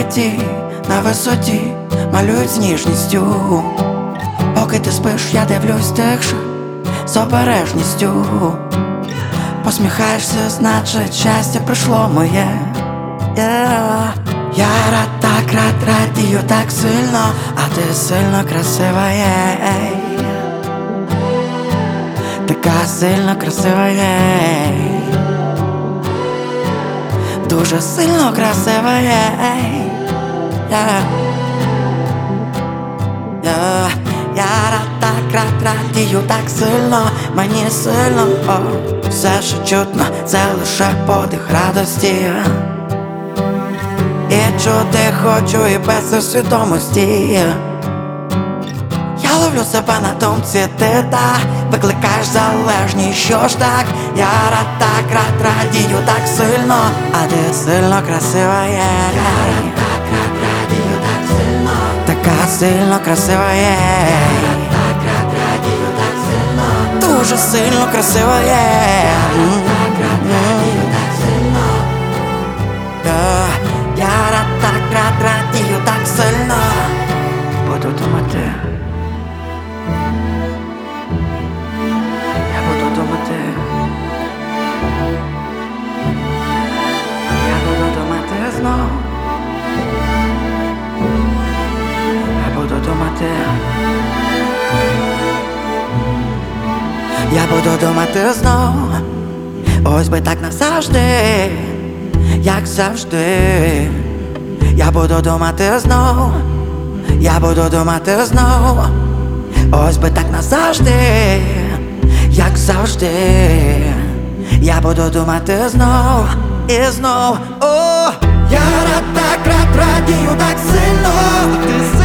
пам'яті на висоті малюють з ніжністю. Поки ти спиш, я дивлюсь тихше з обережністю. Посміхаєшся, значить щастя прийшло моє. Я так радію так сильно, а ти сильно красива, така сильно красива, дуже сильно красива, Я так радію так сильно, мені сильно, все, що чутно, це лише подих радості. І чути хочу і без свідомості. Я ловлю себе на думці, ти викликаєш залежність, що ж так? Я так радію так сильно, а ти сильно красива, радію так сильно, така сильно красива, дуже сильно красива, Я так радію так сильно. Буду думати, я буду думати, я буду думати знов, я буду думати, я буду думати знов. Ось би так назавжди, як завжди. Я буду думати знов, я буду думати знов. Ось би так назавжди, як завжди. Я буду думати знов і знов. О, я так радію так сильно, ти